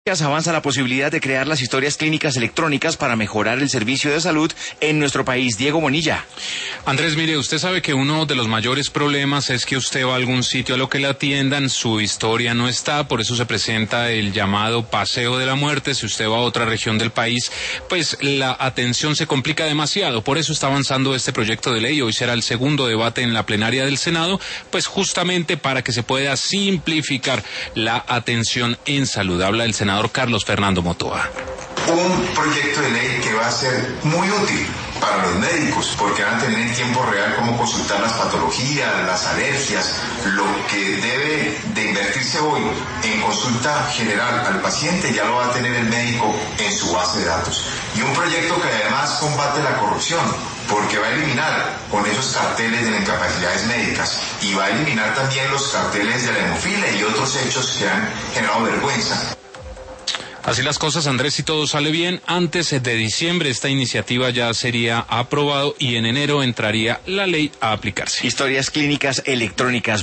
Avanza la posibilidad de crear las historias clínicas electrónicas para mejorar el servicio de salud en nuestro país. Diego Bonilla. Andrés, mire, usted sabe que uno de los mayores problemas es que usted va a algún sitio a lo que le atiendan, su historia no está, por eso se presenta el llamado paseo de la muerte. Si usted va a otra región del país, pues la atención se complica demasiado. Por eso está avanzando este proyecto de ley. Hoy será el segundo debate en la plenaria del Senado, pues justamente para que se pueda simplificar la atención en salud. Habla el senador Carlos Fernando Motoa. Un proyecto de ley que va a ser muy útil para los médicos, porque van a tener en tiempo real cómo consultar las patologías, las alergias, lo que debe de invertirse hoy en consulta general al paciente ya lo va a tener el médico en su base de datos. Y un proyecto que además combate la corrupción, porque va a eliminar con esos carteles de las incapacidades médicas y va a eliminar también los carteles de la hemofilia y otros hechos que han generado vergüenza. Así las cosas, Andrés, si todo sale bien, antes de diciembre esta iniciativa ya sería aprobado y en enero entraría la ley a aplicarse. Historias clínicas electrónicas.